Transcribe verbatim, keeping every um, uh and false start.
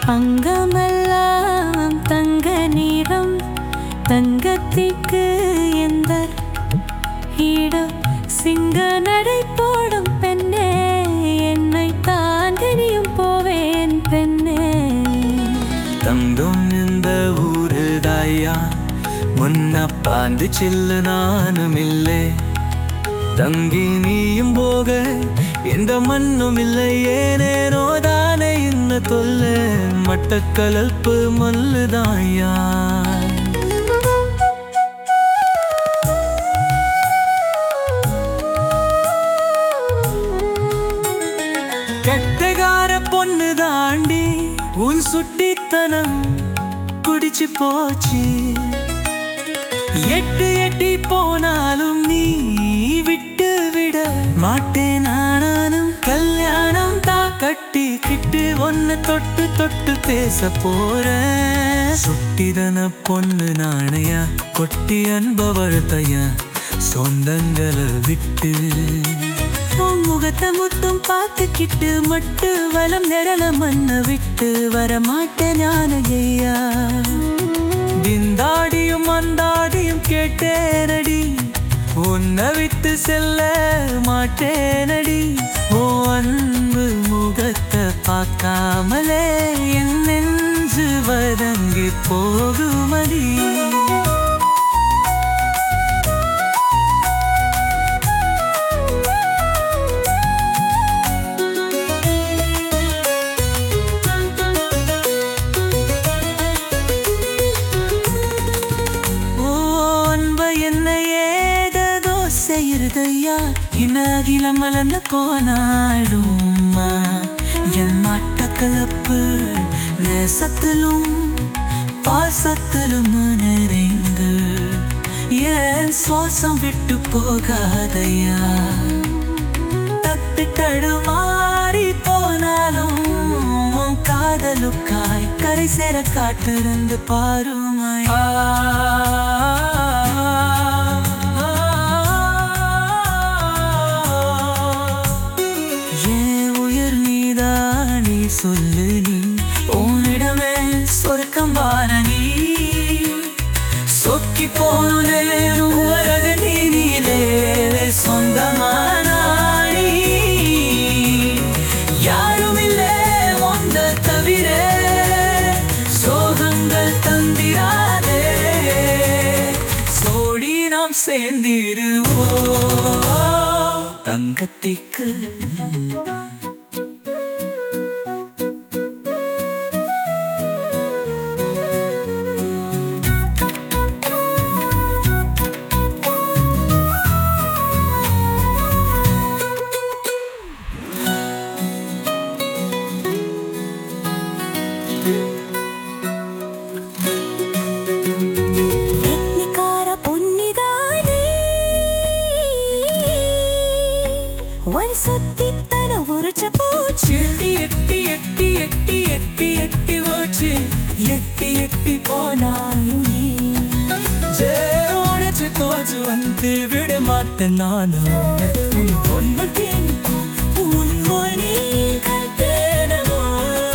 அங்கமெல்லாம் தங்க நிறம் தங்கத்திற்கு எந்த இடம் சிங்க நடை போடும் பெண்ணே என்னை தாண்டியும் போவேன் பெண்ணே தங்கம் இந்த ஊரு தாயா முன்ன பாந்து செல்லு நானும் இல்லை தங்கி நீயும் போக எந்த மண்ணும் இல்லை ஏனேனோ தானே இன்ன தொல்ல மட்டக்களப்பு மல்லுதாயா கெட்டகார பொண்ணு தாண்டி உன் சுட்டித்தனம் குடிச்சு போச்சு எட்டு எட்டி போனாலும் நீ விட்டு விட மாட்டேன் நானும் கல்யாணம் தான் கட்டி கிட்டு ஒன்னு தொட்டு தொட்டு பேச போறேன் சுட்டிதன பொண்ணு நாணையா கொட்டி அன்பவழ்த்தையா சொந்தங்களை விட்டு முகத்தை முட்டும் பார்த்துக்கிட்டு மட்டு வலம் நிரல மண்ண விட்டு வர மாட்டேன் ஞானையா திந்தாடியும் அந்தாடியும் கேட்டேனடி உன்னை விட்டு செல்ல மாட்டேனடி ஓ அன்பு முகத்தை பார்க்காமலே என் நெஞ்சு வதங்கி போகுமடி செய்யறதையா இனகிலம் வளர்ந்த போனாடும் என் மட்டக்களப்பு நேசத்திலும் பாசத்திலும் நிறைந்து என் சுவாசம் விட்டு போகாதையா தட்டு தடுமாறி போனாலும் காதலுக்காய் கரை சேர காட்டிருந்து பாருமையா சொல்லு நீ உன்னிடமே சொர்க்கம் வார நீ சொக்கி போனது நீலே சொந்தமான யாரும் இல்லை ஒன்ற தவிர சோகங்கள் தந்திராதே சோடி நாம் சேர்ந்திருவோம் தங்கத்திற்கு சுத்தித்தன உரிச்ச போச்சு எட்டி எட்டி எட்டி எட்டி எட்டி எட்டி போச்சு எட்டி எட்டி போனாலும் உடைச்சு தோச்சு வந்து விட மாட்டேன் நானும்